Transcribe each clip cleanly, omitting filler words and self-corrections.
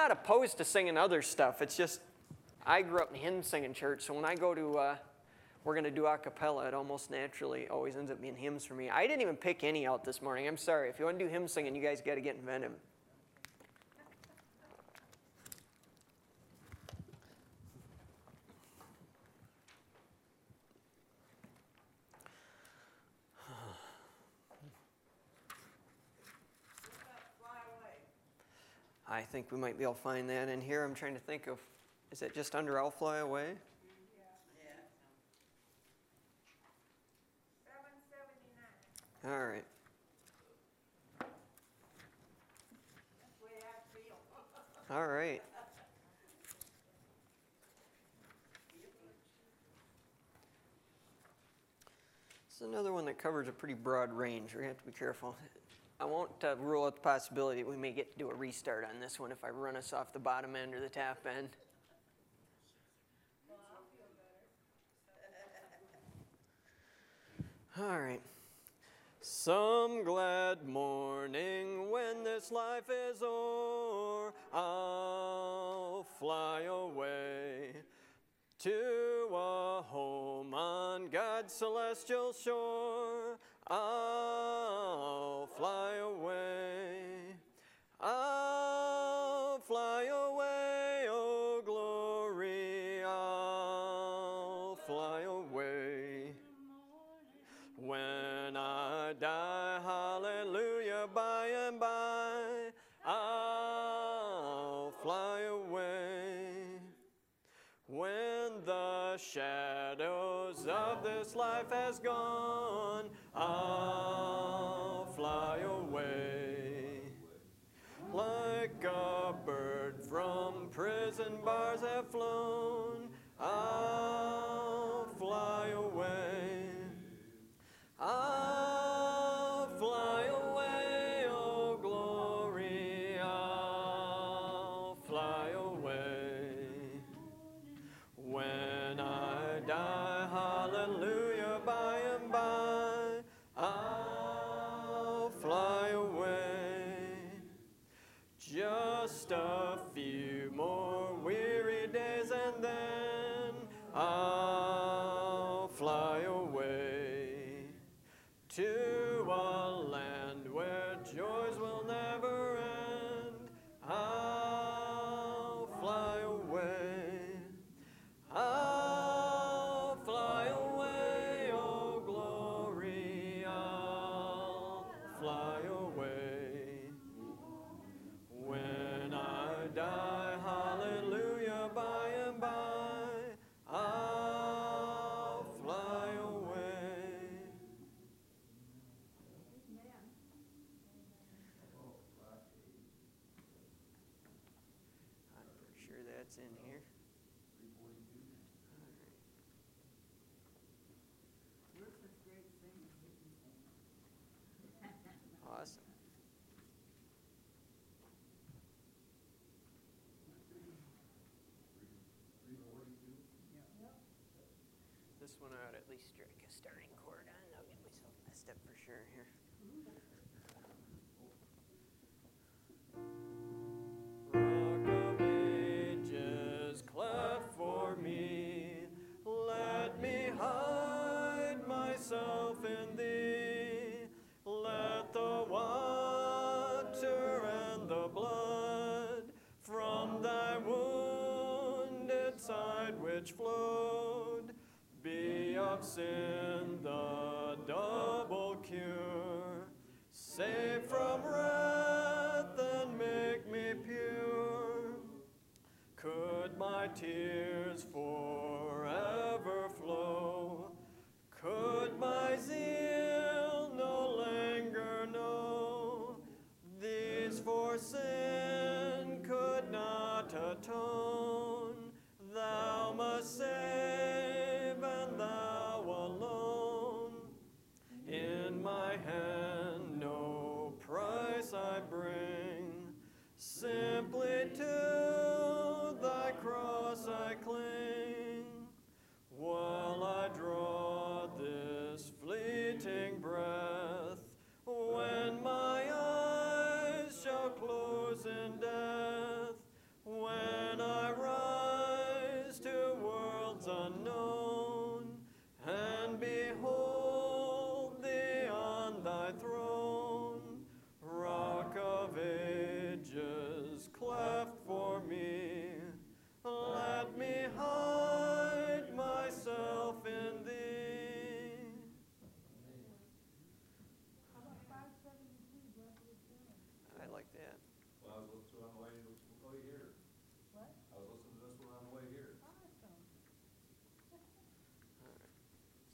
not opposed to singing other stuff. It's just I grew up in hymn singing church, so when I go to we're going to do a cappella, it almost naturally always ends up being hymns for me. I didn't even pick any out this morning. I'm sorry. If you want to do hymn singing, you guys got to get inventive. I think we might be able to find that in here. I'm trying to think of, is it just under I'll Fly Away? Yeah. 779. All right. That's the way I feel. All right. This is another one that covers a pretty broad range. We have to be careful. I won't rule out the possibility we may get to do a restart on this one if I run us off the bottom end or the top end. Well, I'll feel better. All right. Some glad morning when this life is o'er, I'll fly away to a home on God's celestial shore. I'll fly away. I'll fly away, oh glory. I'll fly away. When I die, hallelujah, by and by, I'll fly away. When the shadows of this life has gone, I'll fly away. Like a bird from prison bars have flown, I'll fly away. I'll fly away, oh glory, I'll fly away. When I die, hallelujah, by and by, I'll fly away. Just a few more weary days and then I'll fly away to a land where joys will never end. I'll fly away. I'll fly away, oh glory, I'll fly away. When I die, hallelujah, by and by, I'll fly away. I'm pretty sure that's in here. Ruth is great singer. Awesome. This one I ought to at least strike a starting chord on. I'll get myself messed up for sure here. Rock of ages, cleft for me, let me hide myself in thee. Let the water and the blood from thy wounded side which flowed be of sin the double cure. Save from wrath and make me pure. Could my tears forever flow? Could my zeal no longer know? These for sin could not atone. Thou must save, and thou alone. In my hand no price I bring, simply to thy cross I cling.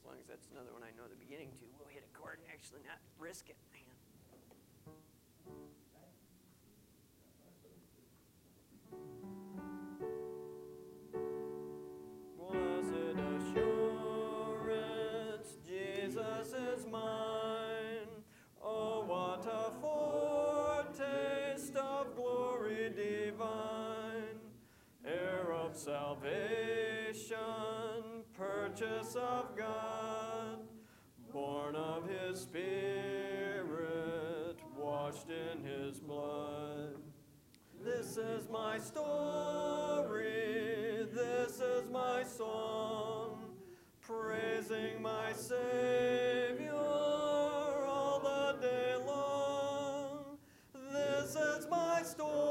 long as that's another one I know the beginning to. We'll hit a chord and actually not risk it. Man. Blessed assurance, Jesus is mine. Oh, what a foretaste of glory divine, heir of salvation, purchase of God, born of His Spirit, washed in His blood. This is my story, this is my song, praising my Savior all the day long. This is my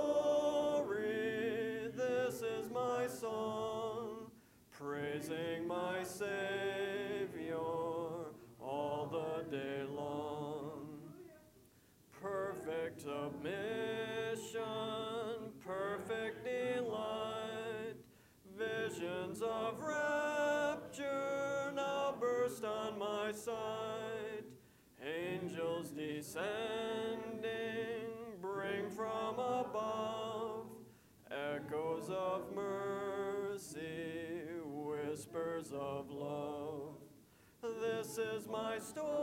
story, this is my song, praising my Savior all the day long. Perfect submission, perfect delight, visions of rapture now burst on my sight. Angels descending bring from above echoes of mercy, whispers of love. This is my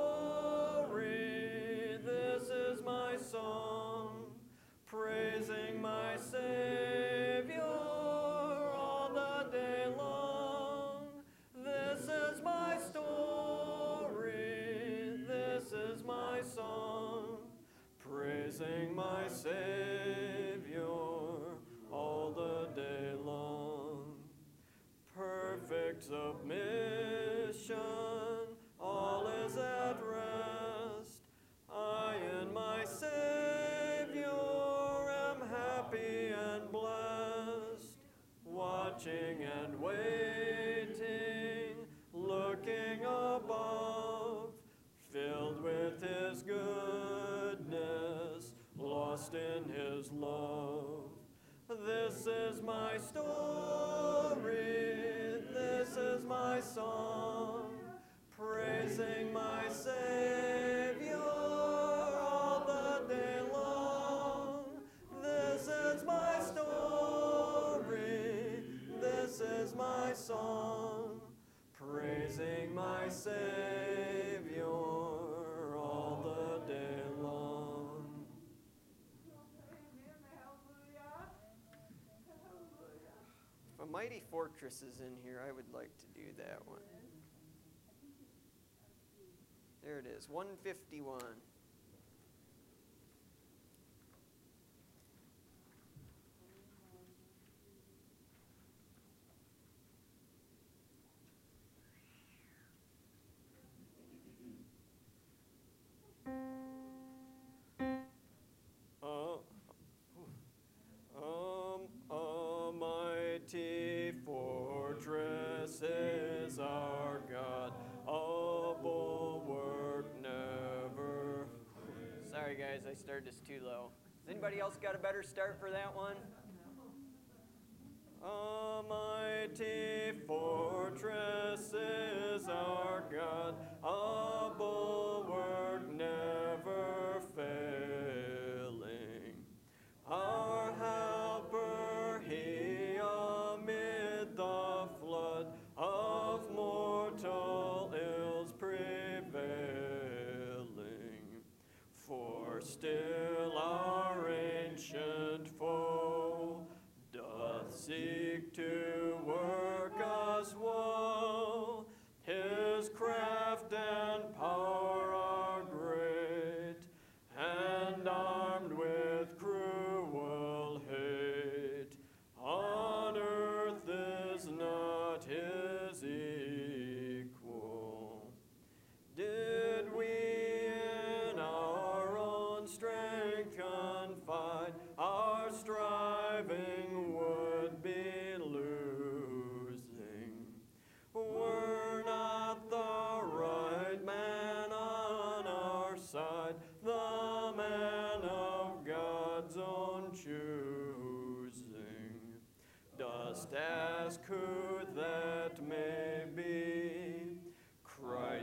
story, this is my song, praising my Savior all the day long. This is my story, this is my song, praising my Savior all the day long. Perfect submission, all is at rest. I in my Savior am happy and blessed, watching and waiting, looking above, filled with His goodness, lost in His love. This is my story, this is my song, praising my Savior all the day long. This is my story, this is my song, praising my Savior all the day long. Amen. Hallelujah. Hallelujah. If a Mighty Fortress is in here, I would like to do that one. There it is, 151. A mighty fortress is our God, a bulwark never. Sorry guys, I started this too low. Has anybody else got a better start for that one? A mighty fortress is our God, a bulwark never failing. Our helper, He amid the flood of mortal ills prevailing. For still our ancient foe doth seek to work us woe. His craft and power are great, and armed with cruel hate. On earth is not His equal. Did we in our own strength confide, our striving would be losing. Were not the right man on our side, the man of God's own choosing. Dost ask who that may be? Christ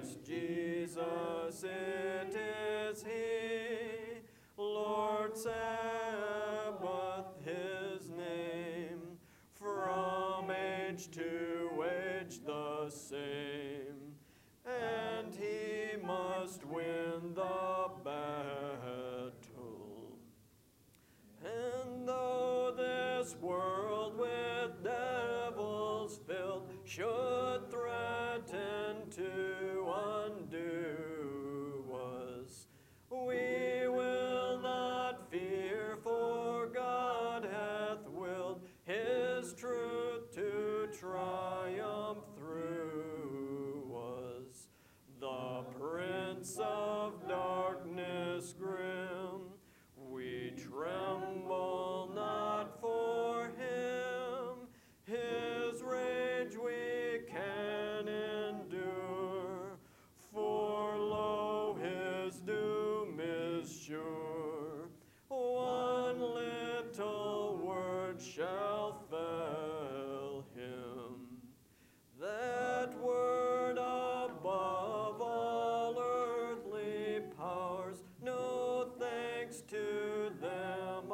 Jesus, it is He, Lord Sabaoth, His name, from age to age the same, and He must win the battle. And though this world with devils filled should threaten to undo us, we will not fear, for God hath willed His truth to triumph through us. The Prince of Darkness grim, we tremble not for him. His rage we can endure, for lo, his doom is sure. One little word shall fell him, that word above all earthly powers, no thanks to them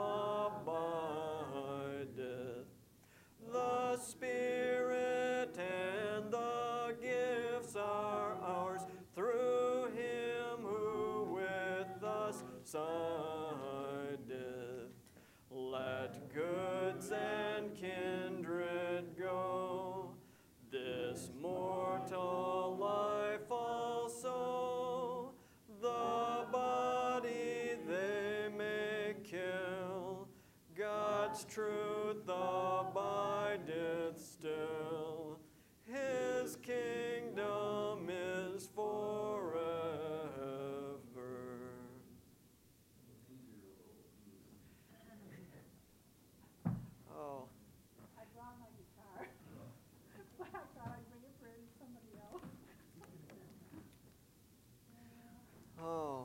abideth. The Spirit and the gifts are ours through Him who with us sideth. Let goods and kindred go, this mortal life also, the body they may kill, God's truth abideth still, His kingdom is forever. Oh, I brought my guitar, but I thought I'd bring it for somebody else. oh.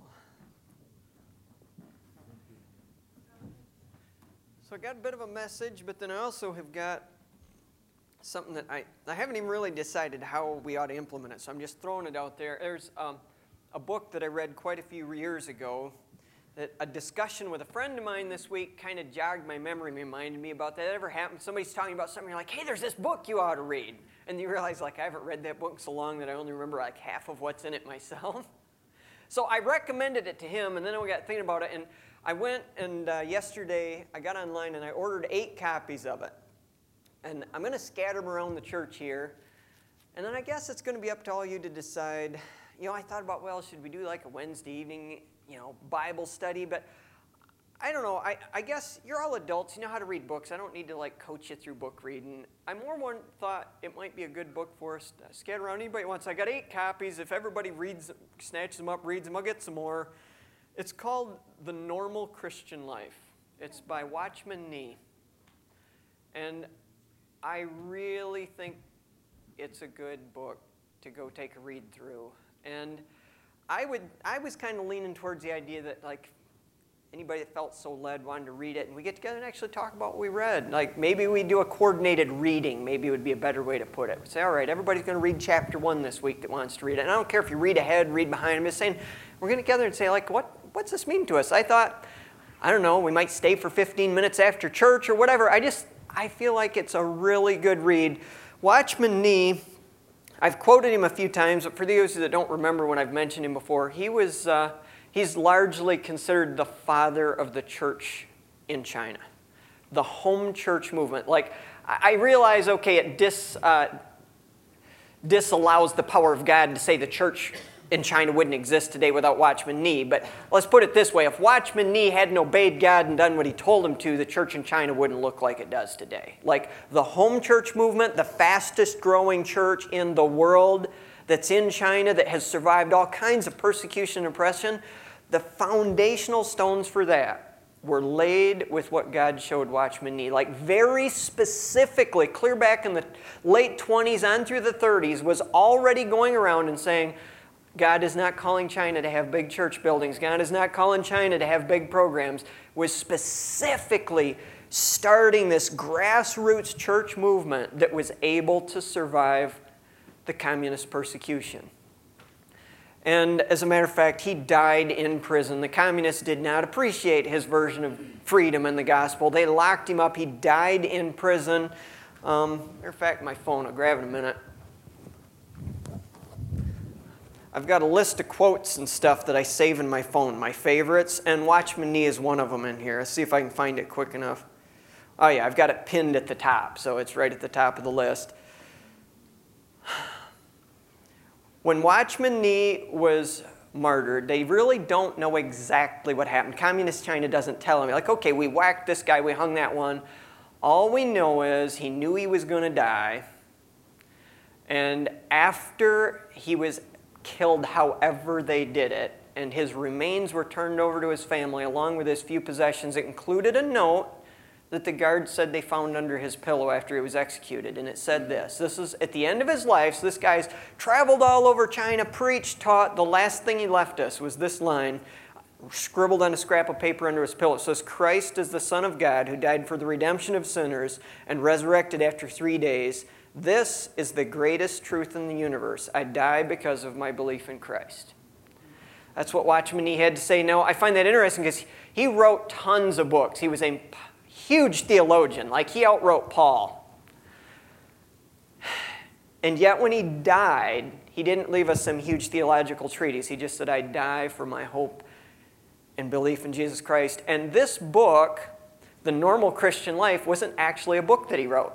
So I got a bit of a message, but then I also have got something that I haven't even really decided how we ought to implement it, so I'm just throwing it out there. There's a book that I read quite a few years ago, that a discussion with a friend of mine this week kind of jogged my memory, reminded me about that. That ever happened? Somebody's talking about something, you're like, hey, there's this book you ought to read. And you realize, like, I haven't read that book so long that I only remember like half of what's in it myself. So I recommended it to him, and then we got thinking about it, and I went and yesterday I got online and I ordered 8 copies of it. And I'm going to scatter them around the church here. And then I guess it's going to be up to all you to decide. You know, I thought about, well, should we do like a Wednesday evening, Bible study? But I don't know. I guess you're all adults. You know how to read books. I don't need to like coach you through book reading. I more thought it might be a good book for us to scatter around. Anybody wants? I got 8 copies. If everybody reads, snatches them up, reads them, I'll get some more. It's called The Normal Christian Life. It's by Watchman Nee. And I really think it's a good book to go take a read through. And I was kind of leaning towards the idea that, like, anybody that felt so led wanted to read it, and we get together and actually talk about what we read. Like, maybe we do a coordinated reading. Maybe it would be a better way to put it. Say, all right, everybody's going to read chapter 1 this week that wants to read it. And I don't care if you read ahead, read behind. I'm just saying, we're going to get together and say, like, what's this mean to us? I thought, I don't know, we might stay for 15 minutes after church or whatever. I feel like it's a really good read. Watchman Nee, I've quoted him a few times, but for those that don't remember when I've mentioned him before, he's largely considered the father of the church in China, the home church movement. Like, I realize, okay, it disallows the power of God to say the church in China wouldn't exist today without Watchman Nee. But let's put it this way. If Watchman Nee hadn't obeyed God and done what he told him to, the church in China wouldn't look like it does today. Like the home church movement, the fastest growing church in the world that's in China that has survived all kinds of persecution and oppression, the foundational stones for that were laid with what God showed Watchman Nee. Like very specifically, clear back in the late 20s on through the 30s, was already going around and saying, God is not calling China to have big church buildings. God is not calling China to have big programs. Was specifically starting this grassroots church movement that was able to survive the communist persecution. And as a matter of fact, he died in prison. The communists did not appreciate his version of freedom and the gospel. They locked him up. He died in prison. Matter of fact, my phone, I'll grab it in a minute. I've got a list of quotes and stuff that I save in my phone, my favorites, and Watchman Nee is one of them in here. Let's see if I can find it quick enough. Oh yeah, I've got it pinned at the top, so it's right at the top of the list. When Watchman Nee was martyred, they really don't know exactly what happened. Communist China doesn't tell them. Like, okay, we whacked this guy, we hung that one. All we know is he knew he was going to die. And after he was killed however they did it, and his remains were turned over to his family along with his few possessions, it included a note that the guards said they found under his pillow after he was executed. And it said this is at the end of his life. So this guy's traveled all over China, preached, taught. The last thing he left us was this line, scribbled on a scrap of paper under his pillow. It says, Christ is the Son of God who died for the redemption of sinners and resurrected after 3 days. This is the greatest truth in the universe. I die because of my belief in Christ. That's what Watchman Nee had to say. Now, I find that interesting because he wrote tons of books. He was a huge theologian, like he outwrote Paul. And yet when he died, he didn't leave us some huge theological treatise. He just said, I die for my hope and belief in Jesus Christ. And this book, The Normal Christian Life, wasn't actually a book that he wrote.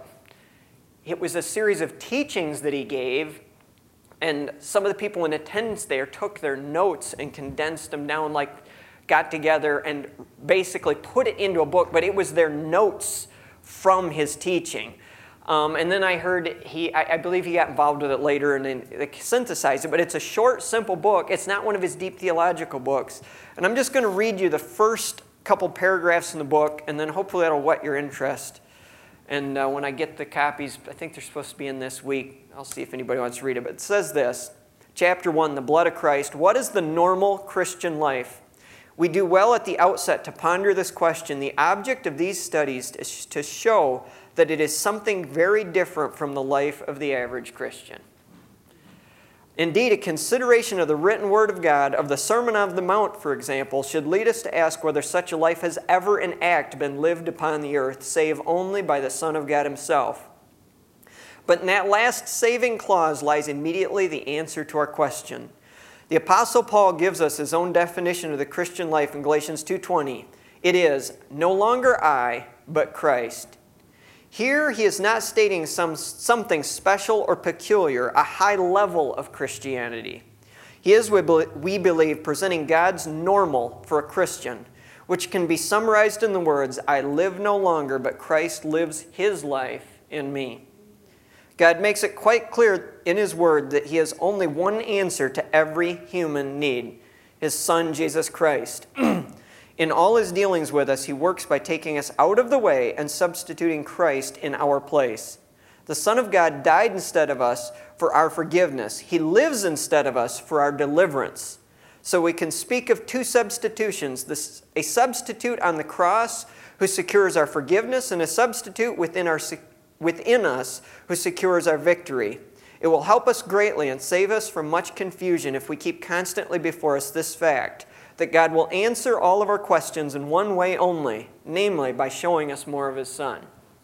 It was a series of teachings that he gave, and some of the people in attendance there took their notes and condensed them down, like got together and basically put it into a book, but it was their notes from his teaching. And then I heard I believe he got involved with it later and then they synthesized it, but it's a short, simple book. It's not one of his deep theological books. And I'm just going to read you the first couple paragraphs in the book, and then hopefully that'll whet your interest. And when I get the copies, I think they're supposed to be in this week. I'll see if anybody wants to read it. But it says this, Chapter 1, The Blood of Christ. What is the normal Christian life? We do well at the outset to ponder this question. The object of these studies is to show that it is something very different from the life of the average Christian. Indeed, a consideration of the written Word of God, of the Sermon on the Mount, for example, should lead us to ask whether such a life has ever in act been lived upon the earth, save only by the Son of God himself. But in that last saving clause lies immediately the answer to our question. The Apostle Paul gives us his own definition of the Christian life in Galatians 2:20. It is, no longer I, but Christ. Here he is not stating something special or peculiar, a high level of Christianity. He is, we believe, presenting God's normal for a Christian, which can be summarized in the words, I live no longer, but Christ lives his life in me. God makes it quite clear in his word that he has only one answer to every human need, his Son, Jesus Christ. In all his dealings with us, he works by taking us out of the way and substituting Christ in our place. The Son of God died instead of us for our forgiveness. He lives instead of us for our deliverance. So we can speak of two substitutions, a substitute on the cross who secures our forgiveness and a substitute within us who secures our victory. It will help us greatly and save us from much confusion if we keep constantly before us this fact, that God will answer all of our questions in one way only, namely by showing us more of his Son.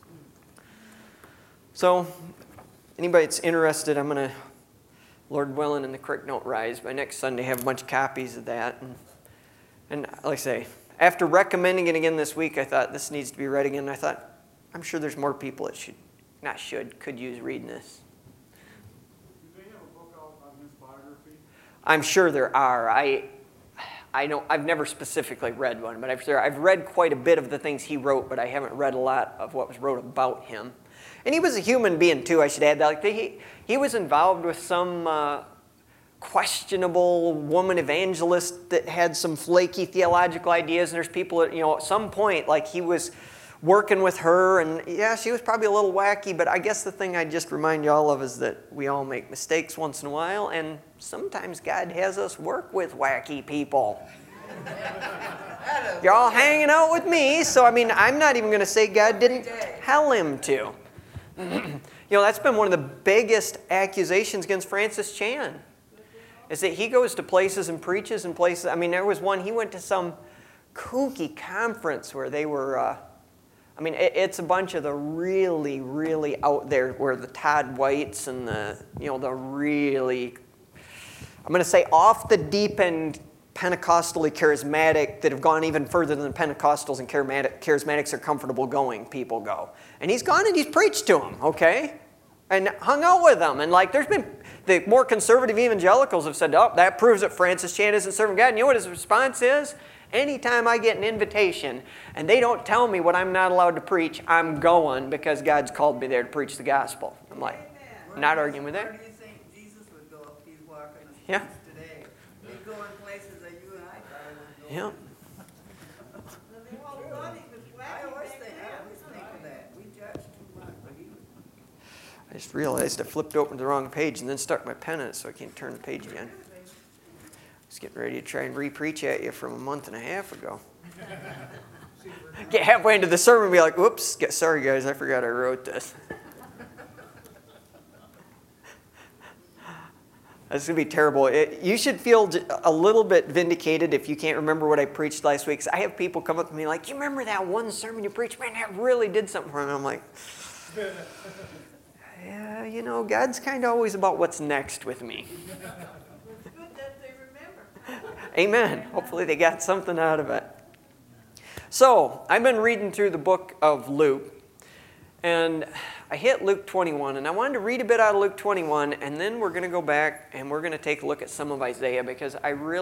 So, anybody that's interested, I'm going to, Lord willing, and the Creek Don't Rise, by next Sunday have a bunch of copies of that. And like I say, after recommending it again this week, I thought this needs to be read again. I thought, I'm sure there's more people that could use reading this. Do they have a book out on his biography? I'm sure there are. I've never specifically read one, but I've read quite a bit of the things he wrote, but I haven't read a lot of what was wrote about him. And he was a human being too, I should add that. Like he was involved with some questionable woman evangelist that had some flaky theological ideas, and there's people that, at some point, like he was working with her, and yeah, she was probably a little wacky, but I guess the thing I just remind you all of is that we all make mistakes once in a while, and sometimes God has us work with wacky people. You're all hanging out with me, so I'm not even going to say God didn't tell him to. That's been one of the biggest accusations against Francis Chan. is that he goes to places and preaches in places. I mean, there was one, he went to some kooky conference where they were, it's a bunch of the really, really out there, where the Todd Whites and the really, I'm going to say off the deep end Pentecostally charismatic that have gone even further than Pentecostals and charismatics are comfortable going, people go. And he's gone and he's preached to them, okay? And hung out with them. And like, there's been, the more conservative evangelicals have said, oh, that proves that Francis Chan isn't serving God. And you know what his response is? Anytime I get an invitation and they don't tell me what I'm not allowed to preach, I'm going because God's called me there to preach the gospel. I'm like, not arguing with that. Where do you think Jesus would go if he's walking the streets today? He'd go in places that you and I probably wouldn't go. Yeah. I always think of that. We judge too much, but he would. I just realized I flipped open to the wrong page and then stuck my pen in it so I can't turn the page again. I was getting ready to try and re-preach at you from a month and a half ago. Get halfway into the sermon and be like, whoops, sorry guys, I forgot I wrote this. This is going to be terrible. You should feel a little bit vindicated if you can't remember what I preached last week. 'Cause I have people come up to me like, you remember that one sermon you preached? Man, that really did something for me. I'm like, yeah, God's kind of always about what's next with me. It's good that they remember. Amen. Hopefully they got something out of it. So, I've been reading through the book of Luke, and I hit Luke 21, and I wanted to read a bit out of Luke 21, and then we're going to go back and we're going to take a look at some of Isaiah, because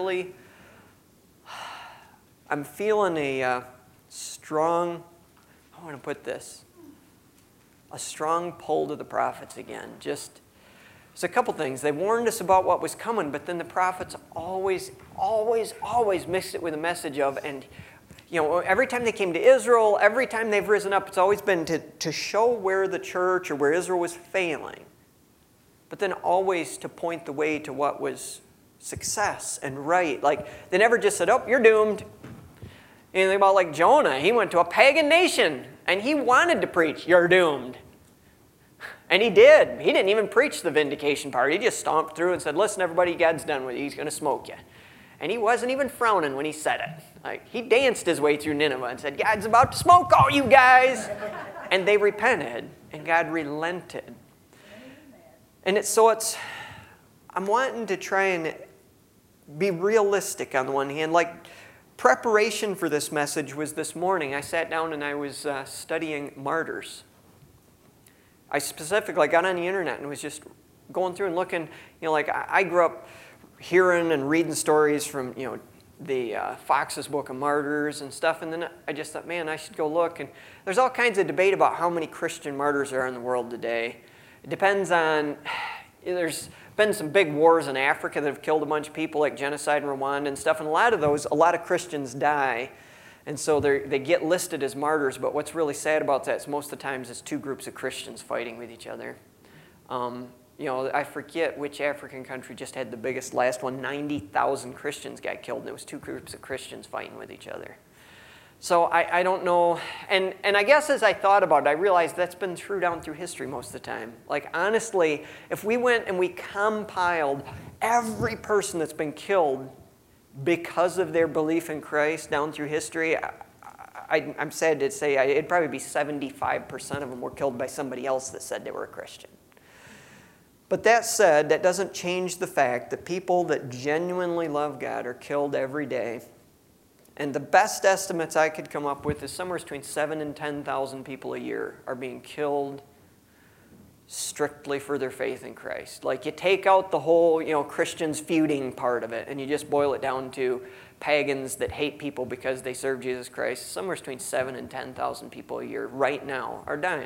I'm feeling a strong, how want to put this, a strong pull to the prophets again. It's a couple things. They warned us about what was coming, but then the prophets always mixed it with a message of, and every time they came to Israel, every time they've risen up, it's always been to show where the church or where Israel was failing, but then always to point the way to what was success and right. Like, they never just said, oh, you're doomed. Anything about like Jonah, he went to a pagan nation, and he wanted to preach, you're doomed. And he did. He didn't even preach the vindication part. He just stomped through and said, listen, everybody, God's done with you. He's going to smoke you. And he wasn't even frowning when he said it. Like, he danced his way through Nineveh and said, God's about to smoke all you guys. And they repented, and God relented. And I'm wanting to try and be realistic on the one hand. Like, preparation for this message was this morning. I sat down and I was studying martyrs. I specifically got on the internet and was just going through and looking, I grew up hearing and reading stories from, the Fox's Book of Martyrs and stuff, and then I just thought, man, I should go look. And there's all kinds of debate about how many Christian martyrs there are in the world today. It depends on, there's been some big wars in Africa that have killed a bunch of people, like genocide in Rwanda and stuff, and a lot of Christians die, and so they get listed as martyrs, but what's really sad about that is most of the times it's two groups of Christians fighting with each other. I forget which African country just had the biggest last one. 90,000 Christians got killed, and it was two groups of Christians fighting with each other. So I don't know. And I guess as I thought about it, I realized that's been true down through history most of the time. Like, honestly, if we went and we compiled every person that's been killed because of their belief in Christ down through history, I'm sad to say it'd probably be 75% of them were killed by somebody else that said they were a Christian. But that said, that doesn't change the fact that people that genuinely love God are killed every day. And the best estimates I could come up with is somewhere between 7,000 and 10,000 people a year are being killed strictly for their faith in Christ. Like, you take out the whole, Christians feuding part of it, and you just boil it down to pagans that hate people because they serve Jesus Christ. Somewhere between 7,000 and 10,000 people a year right now are dying.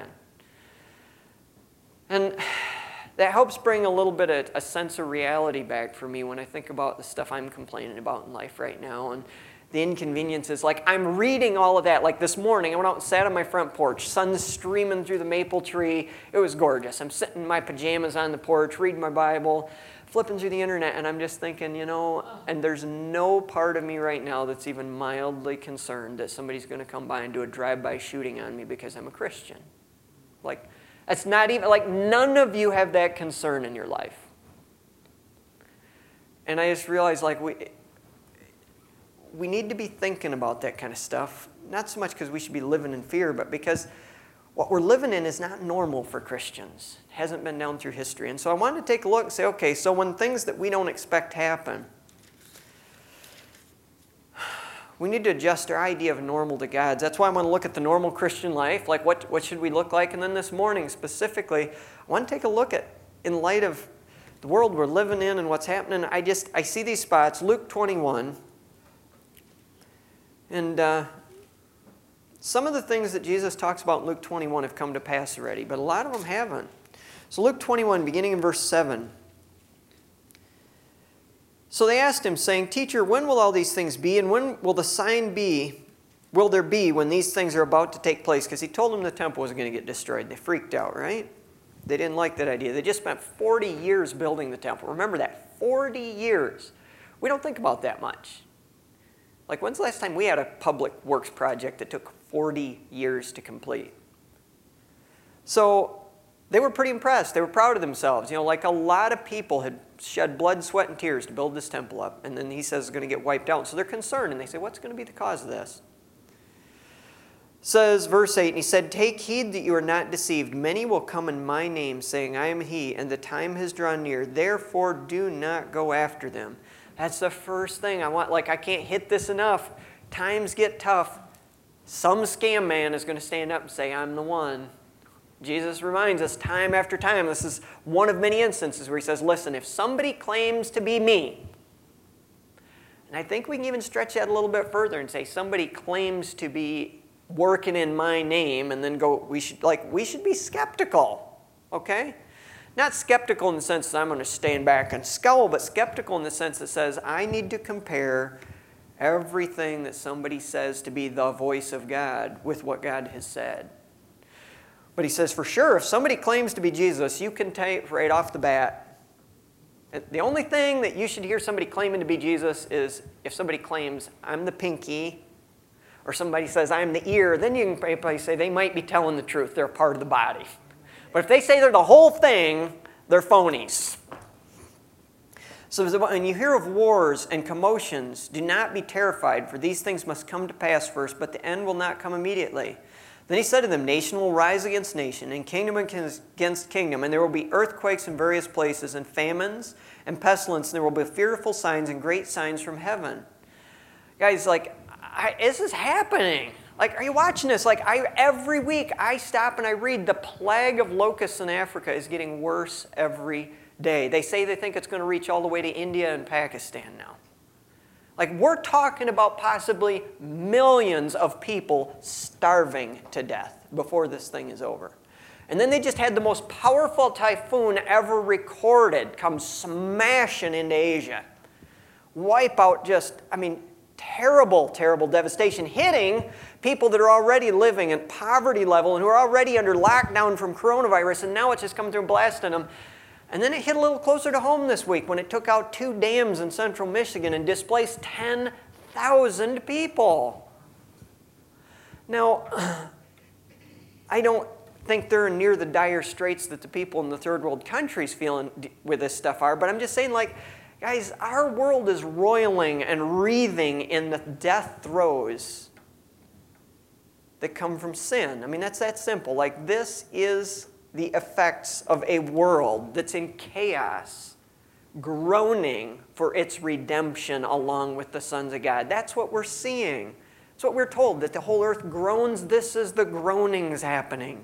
And that helps bring a little bit of a sense of reality back for me when I think about the stuff I'm complaining about in life right now and the inconveniences. Like, I'm reading all of that. Like, this morning, I went out and sat on my front porch. Sun's streaming through the maple tree. It was gorgeous. I'm sitting in my pajamas on the porch, reading my Bible, flipping through the internet, and I'm just thinking, and there's no part of me right now that's even mildly concerned that somebody's going to come by and do a drive-by shooting on me because I'm a Christian. Like, it's not even, like, none of you have that concern in your life. And I just realized, like, we need to be thinking about that kind of stuff. Not so much because we should be living in fear, but because what we're living in is not normal for Christians. It hasn't been down through history. And so I wanted to take a look and say, okay, so when things that we don't expect happen, we need to adjust our idea of normal to God's. That's why I want to look at the normal Christian life, like what should we look like? And then this morning specifically, I want to take a look at, in light of the world we're living in and what's happening, I see these spots, Luke 21. And some of the things that Jesus talks about in Luke 21 have come to pass already, but a lot of them haven't. So Luke 21, beginning in verse 7. So they asked him, saying, Teacher, when will all these things be, and when will the sign will there be when these things are about to take place? Because he told them the temple was going to get destroyed. They freaked out, right? They didn't like that idea. They just spent 40 years building the temple. Remember that, 40 years. We don't think about that much. Like, when's the last time we had a public works project that took 40 years to complete? So they were pretty impressed. They were proud of themselves. You know, like a lot of people had shed blood, sweat, and tears to build this temple up. And then he says it's going to get wiped out. So they're concerned, and they say, what's going to be the cause of this? Says, verse 8, and he said, Take heed that you are not deceived. Many will come in my name, saying, I am he, and the time has drawn near. Therefore, do not go after them. That's the first thing I want. Like, I can't hit this enough. Times get tough. Some scam man is going to stand up and say, I'm the one. Jesus reminds us time after time. This is one of many instances where he says, listen, if somebody claims to be me, and I think we can even stretch that a little bit further and say somebody claims to be working in my name, and then go, we should be skeptical, okay? Not skeptical in the sense that I'm going to stand back and scowl, but skeptical in the sense that says I need to compare everything that somebody says to be the voice of God with what God has said. But he says, for sure, if somebody claims to be Jesus, you can take right off the bat. The only thing that you should hear somebody claiming to be Jesus is if somebody claims, I'm the pinky, or somebody says, I'm the ear, then you can probably say they might be telling the truth. They're a part of the body. But if they say they're the whole thing, they're phonies. So when you hear of wars and commotions, do not be terrified, for these things must come to pass first, but the end will not come immediately. Then he said to them, nation will rise against nation, and kingdom against kingdom, and there will be earthquakes in various places, and famines, and pestilence, and there will be fearful signs and great signs from heaven. Guys, like, this is happening. Like, are you watching this? Like, every week I stop and I read the plague of locusts in Africa is getting worse every day. They say they think it's going to reach all the way to India and Pakistan now. Like, we're talking about possibly millions of people starving to death before this thing is over. And then they just had the most powerful typhoon ever recorded come smashing into Asia. Wipe out just, terrible, terrible devastation, hitting people that are already living at poverty level and who are already under lockdown from coronavirus, and now it's just coming through and blasting them. And then it hit a little closer to home this week when it took out 2 dams in central Michigan and displaced 10,000 people. Now, I don't think they're near the dire straits that the people in the third world countries feeling with this stuff are, but I'm just saying, like, guys, our world is roiling and wreathing in the death throes that come from sin. That's that simple. Like, this is the effects of a world that's in chaos, groaning for its redemption along with the sons of God. That's what we're seeing. That's what we're told, that the whole earth groans. This is the groanings happening.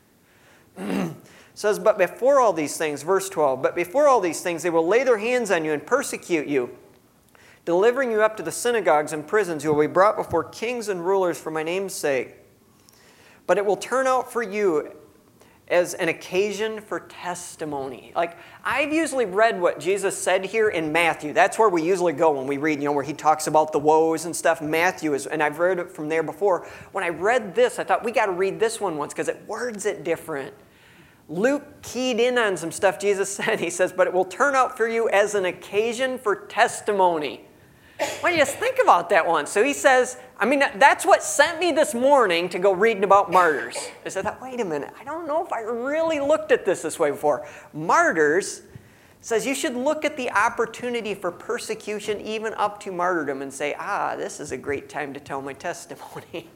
It says, but before all these things, verse 12, but before all these things, they will lay their hands on you and persecute you, delivering you up to the synagogues and prisons. You will be brought before kings and rulers for my name's sake. But it will turn out for you as an occasion for testimony. Like, I've usually read what Jesus said here in Matthew. That's where we usually go when we read, where he talks about the woes and stuff. Matthew is, and I've read it from there before. When I read this, I thought, we got to read this one once because it words it different. Luke keyed in on some stuff Jesus said. He says, but it will turn out for you as an occasion for testimony. Why don't you just think about that one? So he says, that's what sent me this morning to go reading about martyrs. I thought, wait a minute, I don't know if I really looked at this way before. Martyrs says you should look at the opportunity for persecution even up to martyrdom and say, this is a great time to tell my testimony.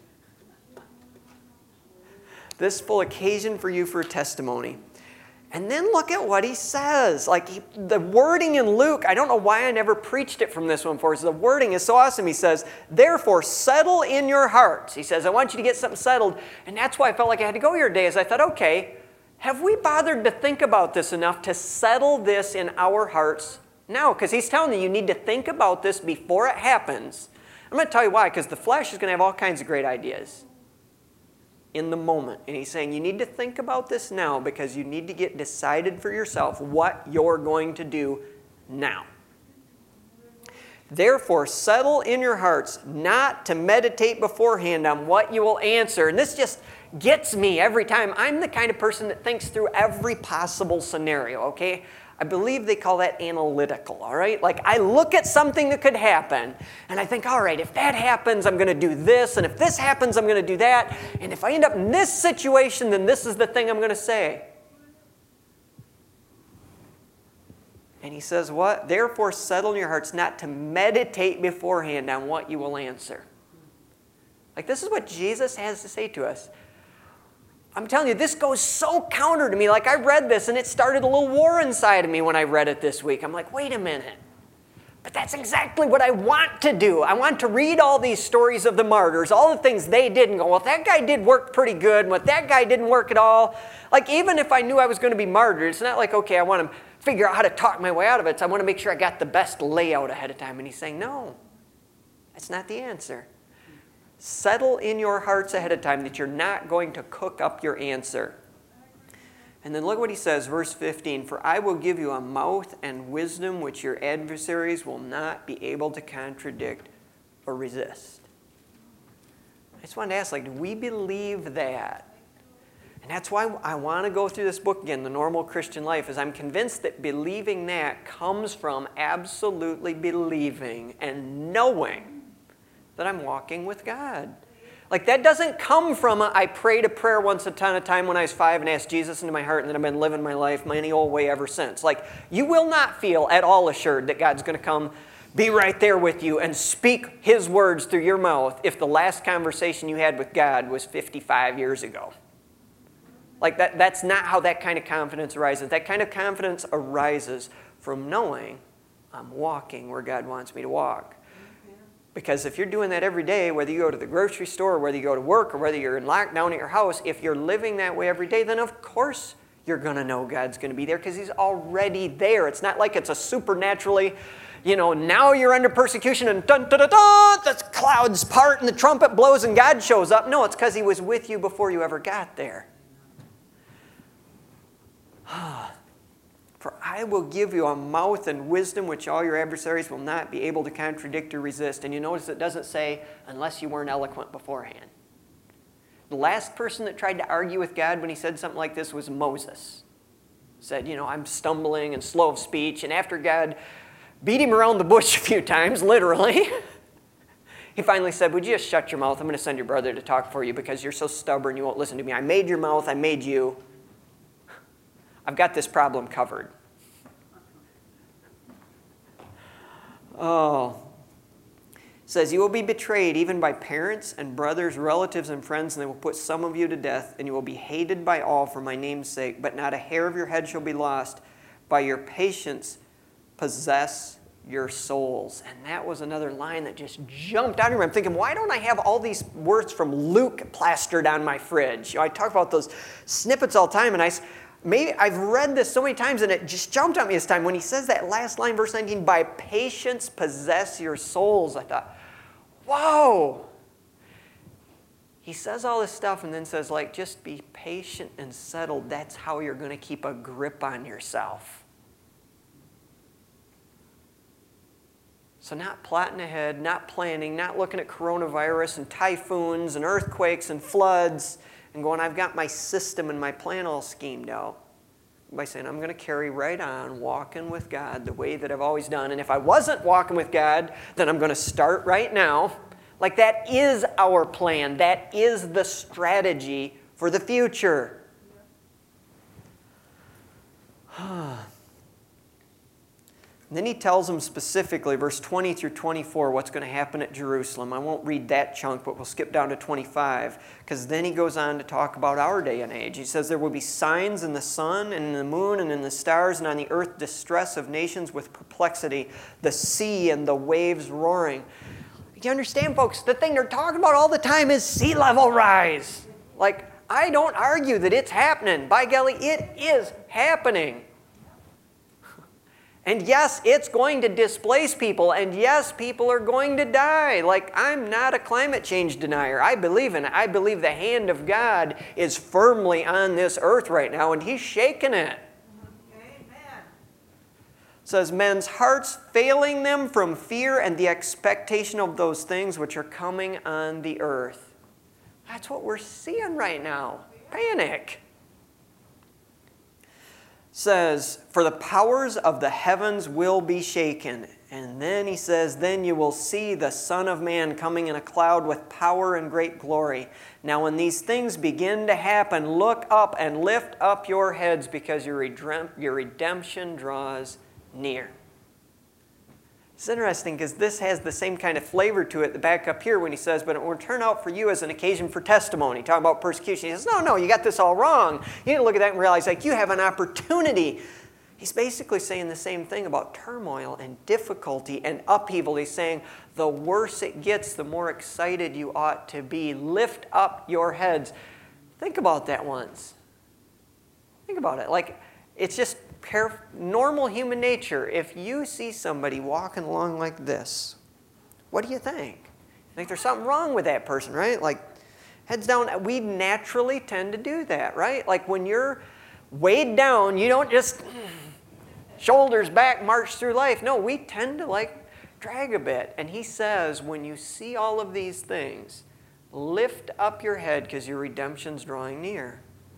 This full occasion for you for a testimony. And then look at what he says. The wording in Luke, I don't know why I never preached it from this one before. The wording is so awesome. He says, therefore, settle in your hearts. He says, I want you to get something settled. And that's why I felt like I had to go here today, is I thought, okay, have we bothered to think about this enough to settle this in our hearts now? Because he's telling you need to think about this before it happens. I'm going to tell you why, because the flesh is going to have all kinds of great ideas in the moment. And he's saying you need to think about this now because you need to get decided for yourself what you're going to do now. Therefore, settle in your hearts not to meditate beforehand on what you will answer. And this just gets me every time. I'm the kind of person that thinks through every possible scenario, okay? I believe they call that analytical, all right? I look at something that could happen, and I think, all right, if that happens, I'm going to do this, and if this happens, I'm going to do that, and if I end up in this situation, then this is the thing I'm going to say. And he says what? Therefore, settle in your hearts not to meditate beforehand on what you will answer. This is what Jesus has to say to us. I'm telling you, this goes so counter to me. I read this, and it started a little war inside of me when I read it this week. I'm like, wait a minute. But that's exactly what I want to do. I want to read all these stories of the martyrs, all the things they did, and go, well, that guy did work pretty good, and what that guy didn't work at all. Even if I knew I was going to be martyred, it's not okay, I want to figure out how to talk my way out of it. So I want to make sure I got the best layout ahead of time. And he's saying, no, that's not the answer. Settle in your hearts ahead of time that you're not going to cook up your answer. And then look what he says, verse 15. For I will give you a mouth and wisdom which your adversaries will not be able to contradict or resist. I just wanted to ask, do we believe that? And that's why I want to go through this book again, The Normal Christian Life, is I'm convinced that believing that comes from absolutely believing and knowing that I'm walking with God. That doesn't come from I prayed a prayer once upon a time when I was 5 and asked Jesus into my heart, and then I've been living my life any old way ever since. You will not feel at all assured that God's going to come be right there with you and speak His words through your mouth if the last conversation you had with God was 55 years ago. That's not how that kind of confidence arises. That kind of confidence arises from knowing I'm walking where God wants me to walk. Because if you're doing that every day, whether you go to the grocery store, or whether you go to work, or whether you're in lockdown at your house, if you're living that way every day, then of course you're going to know God's going to be there because He's already there. It's not like it's a supernaturally, now you're under persecution and dun, dun, dun, dun, the clouds part and the trumpet blows and God shows up. No, it's because He was with you before you ever got there. For I will give you a mouth and wisdom which all your adversaries will not be able to contradict or resist. And you notice it doesn't say, unless you weren't eloquent beforehand. The last person that tried to argue with God when He said something like this was Moses. Said, I'm stumbling and slow of speech. And after God beat him around the bush a few times, literally, He finally said, would you just shut your mouth? I'm going to send your brother to talk for you because you're so stubborn you won't listen to me. I made your mouth. I made you. I've got this problem covered. Oh. It says, you will be betrayed even by parents and brothers, relatives and friends, and they will put some of you to death, and you will be hated by all for my name's sake. But not a hair of your head shall be lost. By your patience, possess your souls. And that was another line that just jumped out of me. I'm thinking, why don't I have all these words from Luke plastered on my fridge? I talk about those snippets all the time, and I've read this so many times, and it just jumped at me this time. When he says that last line, verse 19, by patience possess your souls, I thought, whoa. He says all this stuff and then says, just be patient and settled. That's how you're going to keep a grip on yourself. So not plotting ahead, not planning, not looking at coronavirus and typhoons and earthquakes and floods, and going, I've got my system and my plan all schemed out. By saying, I'm going to carry right on walking with God the way that I've always done. And if I wasn't walking with God, then I'm going to start right now. That is our plan. That is the strategy for the future. And then he tells them specifically, verse 20 through 24, what's going to happen at Jerusalem. I won't read that chunk, but we'll skip down to 25, because then he goes on to talk about our day and age. He says, there will be signs in the sun and in the moon and in the stars, and on the earth distress of nations with perplexity, the sea and the waves roaring. You understand, folks, the thing they're talking about all the time is sea level rise. Like, I don't argue that it's happening. By golly, it is happening. And yes, it's going to displace people. And yes, people are going to die. Like, I'm not a climate change denier. I believe in it. I believe the hand of God is firmly on this earth right now, and he's shaking it. Amen. It says, men's hearts failing them from fear and the expectation of those things which are coming on the earth. That's what we're seeing right now. Panic. Says, for the powers of the heavens will be shaken. And then he says, then you will see the Son of Man coming in a cloud with power and great glory. Now when these things begin to happen, look up and lift up your heads, because your redemption draws near. It's interesting because this has the same kind of flavor to it, the back up here when he says, but it will turn out for you as an occasion for testimony. Talking about persecution. He says, no, you got this all wrong. You need to look at that and realize, like, you have an opportunity. He's basically saying the same thing about turmoil and difficulty and upheaval. He's saying, the worse it gets, the more excited you ought to be. Lift up your heads. Think about that once. Think about it. Like, it's just normal human nature. If you see somebody walking along like this, what do you think? You think there's something wrong with that person, right? Like, heads down. We naturally tend to do that, right? Like, when you're weighed down, you don't just shoulders back march through life. No, we tend to, like, drag a bit. And he says, when you see all of these things, lift up your head, because your redemption's drawing near.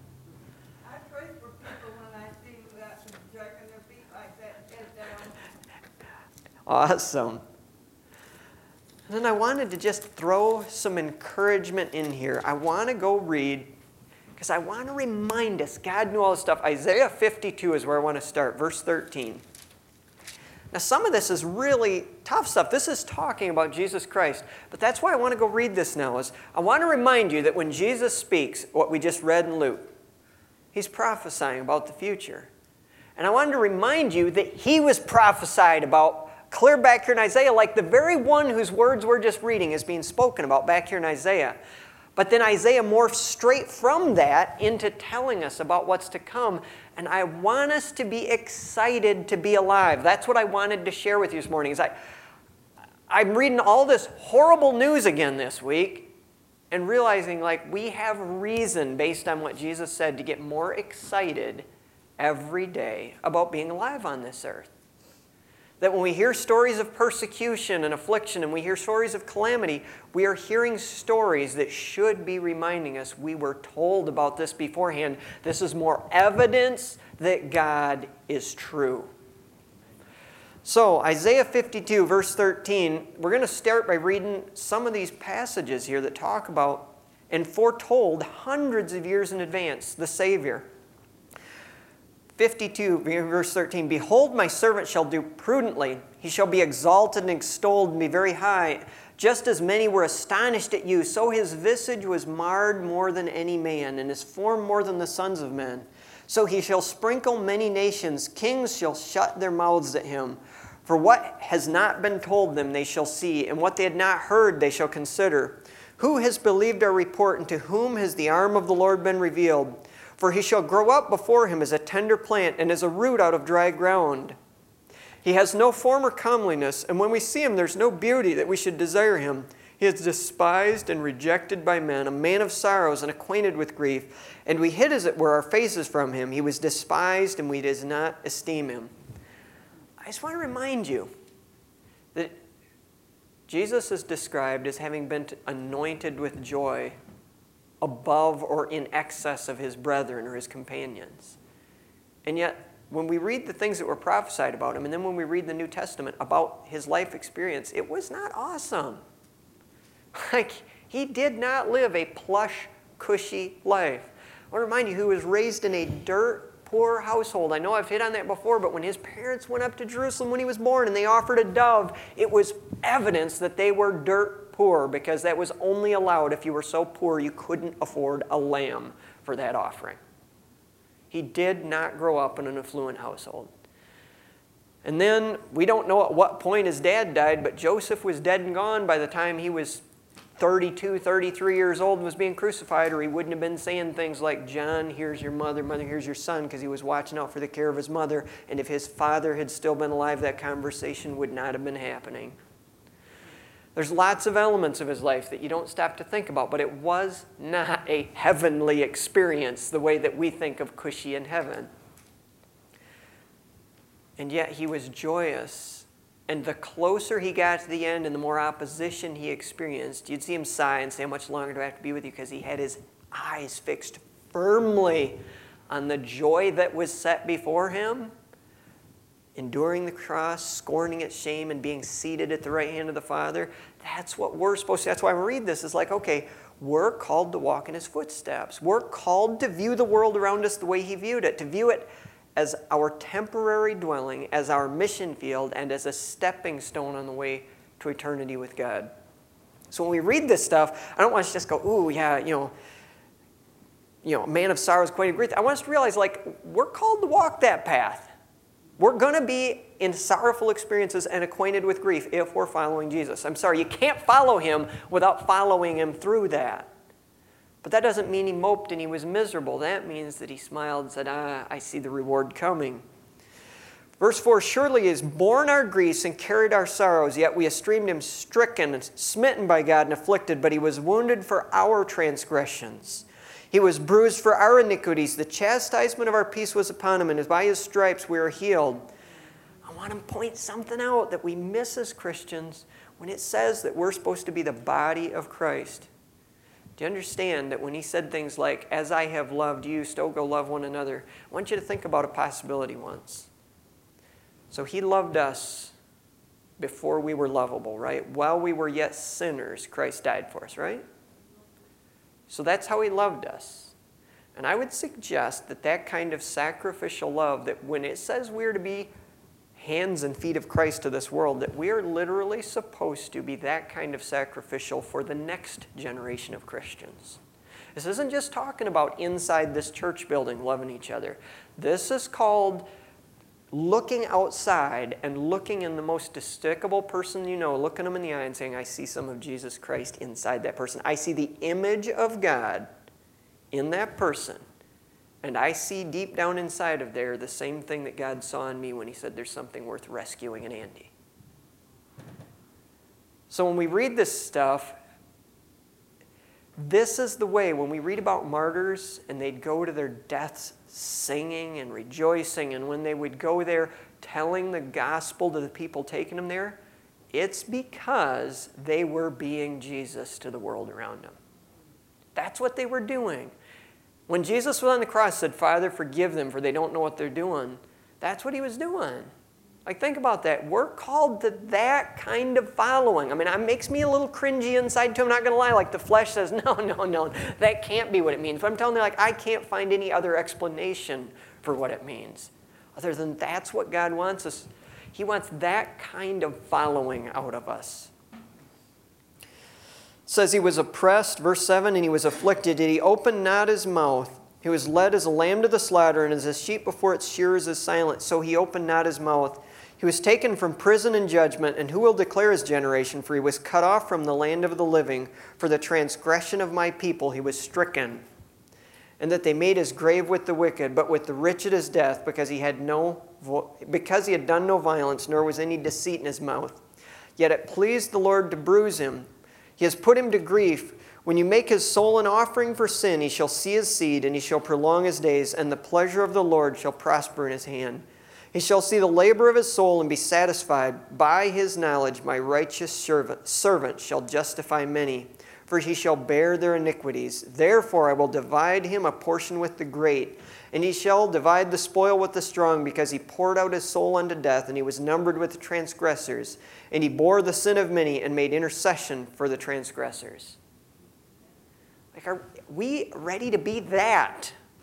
Awesome. And then I wanted to just throw some encouragement in here. I want to go read, because I want to remind us, God knew all this stuff. Isaiah 52 is where I want to start, verse 13. Now, some of this is really tough stuff. This is talking about Jesus Christ. But that's why I want to go read this now. Is I want to remind you that when Jesus speaks, what we just read in Luke, he's prophesying about the future. And I wanted to remind you that he was prophesied about clear back here in Isaiah, like the very one whose words we're just reading is being spoken about back here in Isaiah. But then Isaiah morphs straight from that into telling us about what's to come. And I want us to be excited to be alive. That's what I wanted to share with you this morning. Is I'm reading all this horrible news again this week and realizing, like, we have reason based on what Jesus said to get more excited every day about being alive on this earth. That when we hear stories of persecution and affliction and we hear stories of calamity, we are hearing stories that should be reminding us we were told about this beforehand. This is more evidence that God is true. So, Isaiah 52, verse 13, we're going to start by reading some of these passages here that talk about and foretold hundreds of years in advance the Savior. 52, verse 13, behold, my servant shall do prudently. He shall be exalted and extolled and be very high. Just as many were astonished at you, so his visage was marred more than any man, and his form more than the sons of men. So he shall sprinkle many nations. Kings shall shut their mouths at him. For what has not been told them they shall see, and what they had not heard they shall consider. Who has believed our report, and to whom has the arm of the Lord been revealed? For he shall grow up before him as a tender plant and as a root out of dry ground. He has no form or comeliness, and when we see him, there's no beauty that we should desire him. He is despised and rejected by men, a man of sorrows and acquainted with grief. And we hid, as it were, our faces from him. He was despised, and we did not esteem him. I just want to remind you that Jesus is described as having been anointed with joy above or in excess of his brethren or his companions. And yet, when we read the things that were prophesied about him, and then when we read the New Testament about his life experience, it was not awesome. Like, he did not live a plush, cushy life. I want to remind you, he was raised in a dirt poor household. I know I've hit on that before, but when his parents went up to Jerusalem when he was born and they offered a dove, it was evidence that they were dirt poor, because that was only allowed if you were so poor you couldn't afford a lamb for that offering. He did not grow up in an affluent household. And then, we don't know at what point his dad died, but Joseph was dead and gone by the time he was 32, 33 years old and was being crucified, or he wouldn't have been saying things like, John, here's your mother, mother, here's your son, because he was watching out for the care of his mother. And if his father had still been alive, that conversation would not have been happening. There's lots of elements of his life that you don't stop to think about, but it was not a heavenly experience the way that we think of cushy in heaven. And yet he was joyous. And the closer he got to the end and the more opposition he experienced, you'd see him sigh and say, how much longer do I have to be with you? Because he had his eyes fixed firmly on the joy that was set before him, enduring the cross, scorning its shame, and being seated at the right hand of the Father. That's what we're supposed to. That's why I read this. It's like, okay, we're called to walk in his footsteps. We're called to view the world around us the way he viewed it, to view it as our temporary dwelling, as our mission field, and as a stepping stone on the way to eternity with God. So when we read this stuff, I don't want us to just go, ooh, yeah, you know, man of sorrows, acquainted with grief. I want us to realize, like, we're called to walk that path. We're going to be in sorrowful experiences and acquainted with grief if we're following Jesus. I'm sorry, you can't follow him without following him through that. But that doesn't mean he moped and he was miserable. That means that he smiled and said, I see the reward coming. Verse 4, surely he has borne our griefs and carried our sorrows, yet we esteemed him stricken and smitten by God and afflicted, but he was wounded for our transgressions. He was bruised for our iniquities. The chastisement of our peace was upon him, and by his stripes we are healed. I want to point something out that we miss as Christians when it says that we're supposed to be the body of Christ. Do you understand that when he said things like, as I have loved you, so go love one another? I want you to think about a possibility once. So he loved us before we were lovable, right? While we were yet sinners, Christ died for us, right? So that's how he loved us. And I would suggest that that kind of sacrificial love, that when it says we're to be hands and feet of Christ to this world, that we are literally supposed to be that kind of sacrificial for the next generation of Christians. This isn't just talking about inside this church building loving each other. This is called looking outside and looking in the most despicable person you know, looking them in the eye and saying, I see some of Jesus Christ inside that person. I see the image of God in that person. And I see deep down inside of there the same thing that God saw in me when he said there's something worth rescuing in Andy. So when we read this stuff, this is the way, when we read about martyrs and they'd go to their deaths singing and rejoicing, and when they would go there telling the gospel to the people taking them there, it's because they were being Jesus to the world around them. That's what they were doing. When Jesus was on the cross, said, Father, forgive them, for they don't know what they're doing. That's what he was doing. Like, think about that. We're called to that kind of following. I mean, it makes me a little cringy inside, too. I'm not going to lie. Like, the flesh says, no, that can't be what it means. But I'm telling you, like, I can't find any other explanation for what it means other than that's what God wants us. He wants that kind of following out of us. It says he was oppressed, verse 7, and he was afflicted, yet he opened not his mouth. He was led as a lamb to the slaughter, and as a sheep before its shearers is silent, so he opened not his mouth. He was taken from prison and judgment, and who will declare his generation? For he was cut off from the land of the living. For the transgression of my people he was stricken. And that they made his grave with the wicked, but with the rich at his death, because he had done no violence, nor was any deceit in his mouth. Yet it pleased the Lord to bruise him. He has put him to grief. When you make his soul an offering for sin, he shall see his seed, and he shall prolong his days, and the pleasure of the Lord shall prosper in his hand. He shall see the labor of his soul and be satisfied. By his knowledge my righteous servant shall justify many, for he shall bear their iniquities. Therefore I will divide him a portion with the great, and he shall divide the spoil with the strong, because he poured out his soul unto death, and he was numbered with the transgressors. And he bore the sin of many and made intercession for the transgressors. Like, are we ready to be that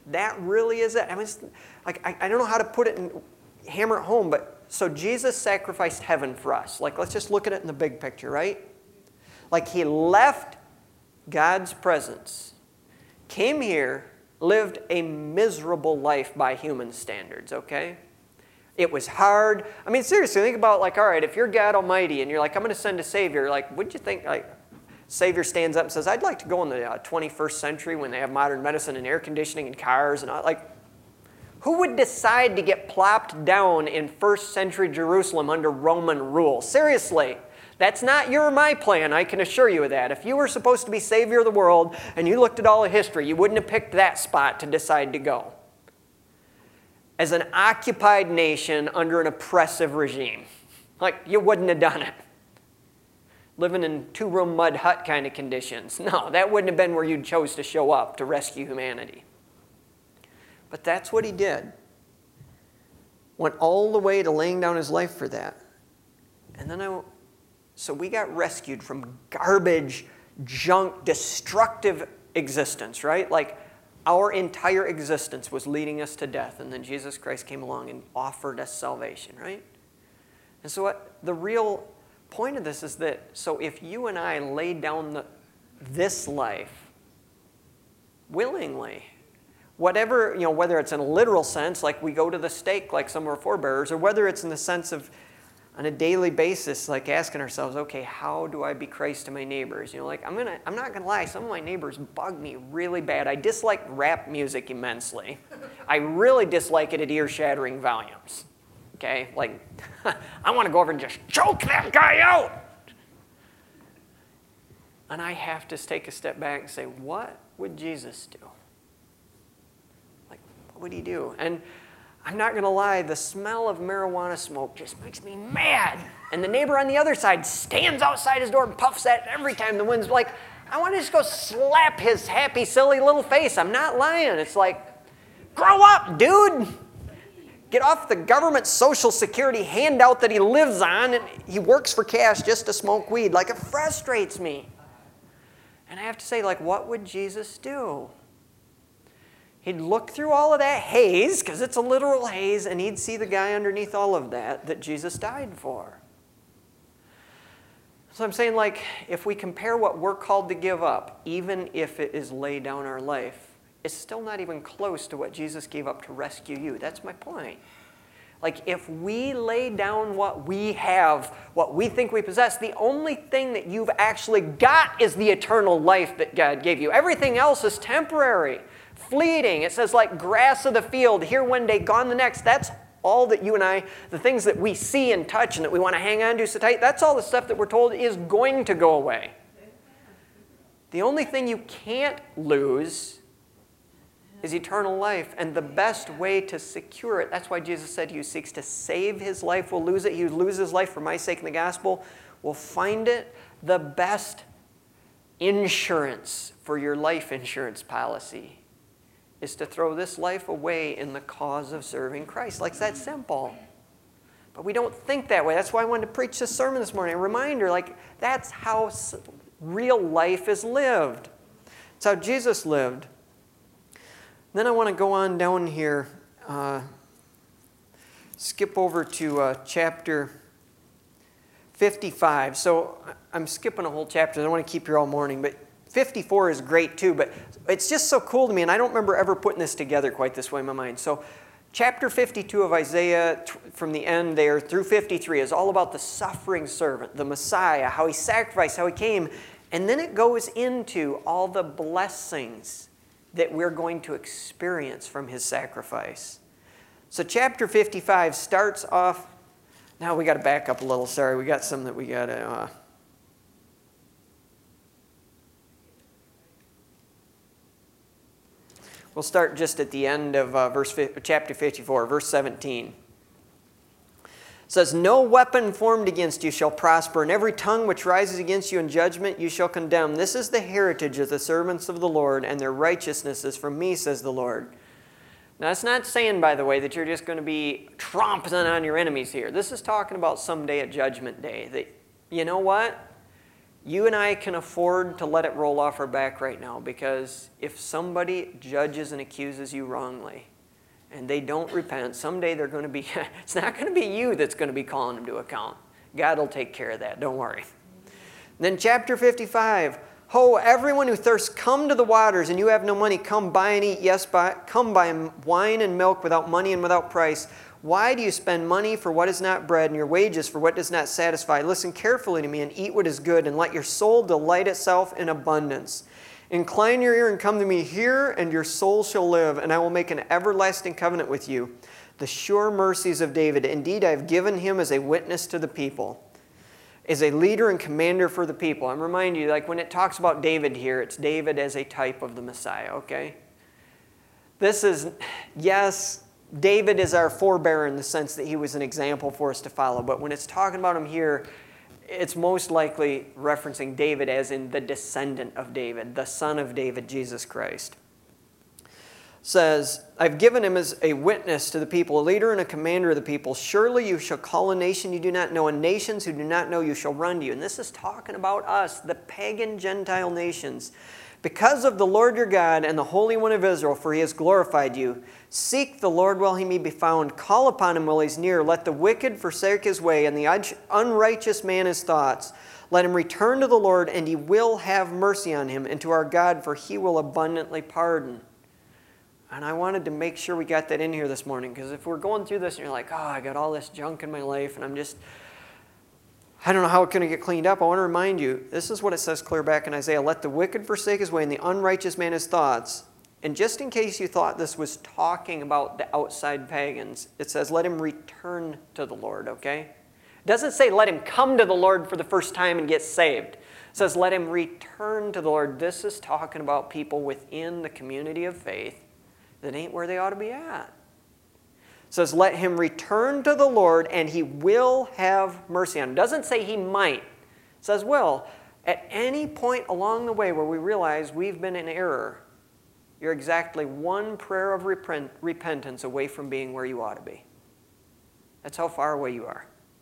That really is it. I mean, it's like, I don't know how to put it and hammer it home, but so Jesus sacrificed heaven for us. Like, let's just look at it in the big picture, right? Like, he left God's presence, came here, lived a miserable life by human standards, okay? It was hard. I mean, seriously, think about, like, all right, if you're God Almighty and you're like, I'm going to send a Savior, like, wouldn't you think, like, Savior stands up and says, I'd like to go in the 21st century when they have modern medicine and air conditioning and cars and all, like, who would decide to get plopped down in first century Jerusalem under Roman rule? Seriously, that's not your or my plan, I can assure you of that. If you were supposed to be Savior of the world and you looked at all of history, you wouldn't have picked that spot to decide to go. As an occupied nation under an oppressive regime. Like, you wouldn't have done it. Living in two-room mud hut kind of conditions. No, that wouldn't have been where you chose to show up to rescue humanity. But that's what he did. Went all the way to laying down his life for that. And then so we got rescued from garbage, junk, destructive existence, right? Like, our entire existence was leading us to death, and then Jesus Christ came along and offered us salvation, right? And so the real point of this is that, so if you and I lay down this life willingly, whatever, whether it's in a literal sense, like we go to the stake like some of our forebears, or whether it's in the sense of on a daily basis, like asking ourselves, okay, how do I be Christ to my neighbors? Like I'm not gonna lie, some of my neighbors bug me really bad. I dislike rap music immensely. I really dislike it at ear-shattering volumes. Okay, like I want to go over and just choke that guy out. And I have to take a step back and say, what would Jesus do? Like, what would he do? And I'm not going to lie, the smell of marijuana smoke just makes me mad. And the neighbor on the other side stands outside his door and puffs at it every time the wind's like, I want to just go slap his happy, silly little face. I'm not lying. It's like, grow up, dude. Get off the government Social Security handout that he lives on, and he works for cash just to smoke weed. Like, it frustrates me. And I have to say, like, what would Jesus do? He'd look through all of that haze, because it's a literal haze, and he'd see the guy underneath all of that Jesus died for. So I'm saying, like, if we compare what we're called to give up, even if it is lay down our life, it's still not even close to what Jesus gave up to rescue you. That's my point. Like, if we lay down what we have, what we think we possess, the only thing that you've actually got is the eternal life that God gave you. Everything else is temporary, fleeting. It says, like grass of the field, here one day, gone the next. That's all that you and I, the things that we see and touch and that we want to hang on to so tight, that's all the stuff that we're told is going to go away. The only thing you can't lose is eternal life, and the best way to secure it, that's why Jesus said he who seeks to save his life will lose it. He who loses his life for my sake in the gospel will find it. The best insurance for your life insurance policy is to throw this life away in the cause of serving Christ. Like, that's simple. But we don't think that way. That's why I wanted to preach this sermon this morning. A reminder, like, that's how real life is lived. It's how Jesus lived. Then I want to go on down here, skip over to chapter 55. So I'm skipping a whole chapter. I don't want to keep you all morning, but 54 is great too. But it's just so cool to me, and I don't remember ever putting this together quite this way in my mind. So chapter 52 of Isaiah, from the end there through 53, is all about the suffering servant, the Messiah, how he sacrificed, how he came. And then it goes into all the blessings that we're going to experience from his sacrifice. So chapter 55 starts off, now we got to back up a little, sorry, we got some that we got to, we'll start just at the end of chapter 54, verse 17. It says, no weapon formed against you shall prosper, and every tongue which rises against you in judgment you shall condemn. This is the heritage of the servants of the Lord, and their righteousness is from me, says the Lord. Now, it's not saying, by the way, that you're just going to be tromping on your enemies here. This is talking about someday at Judgment Day, that, you know what? You and I can afford to let it roll off our back right now, because if somebody judges and accuses you wrongly and they don't repent, someday they're going to be, it's not going to be you that's going to be calling them to account. God will take care of that. Don't worry. Then chapter 55. Ho, everyone who thirsts, come to the waters, and you have no money, come buy and eat. Yes, come buy wine and milk without money and without price. Why do you spend money for what is not bread, and your wages for what does not satisfy? Listen carefully to me and eat what is good, and let your soul delight itself in abundance. Incline your ear and come to me. Hear, and your soul shall live, and I will make an everlasting covenant with you. The sure mercies of David. Indeed, I have given him as a witness to the people, as a leader and commander for the people. I'm reminding you, like when it talks about David here, it's David as a type of the Messiah, okay? This is, yes, David is our forebearer in the sense that he was an example for us to follow. But when it's talking about him here, it's most likely referencing David as in the descendant of David, the son of David, Jesus Christ. Says, I've given him as a witness to the people, a leader and a commander of the people. Surely you shall call a nation you do not know, and nations who do not know you shall run to you. And this is talking about us, the pagan Gentile nations. Because of the Lord your God and the Holy One of Israel, for he has glorified you. Seek the Lord while he may be found. Call upon him while he's near. Let the wicked forsake his way, and the unrighteous man his thoughts. Let him return to the Lord, and he will have mercy on him, and to our God, for he will abundantly pardon. And I wanted to make sure we got that in here this morning, because if we're going through this and you're like, oh, I got all this junk in my life, and I don't know how it's going to get cleaned up. I want to remind you, this is what it says clear back in Isaiah. Let the wicked forsake his way, and the unrighteous man his thoughts. And just in case you thought this was talking about the outside pagans, it says let him return to the Lord, okay? It doesn't say let him come to the Lord for the first time and get saved. It says let him return to the Lord. This is talking about people within the community of faith that ain't where they ought to be at. It says, let him return to the Lord, and he will have mercy on him. It doesn't say he might. It says will. At any point along the way where we realize we've been in error, you're exactly one prayer of repentance away from being where you ought to be. That's how far away you are.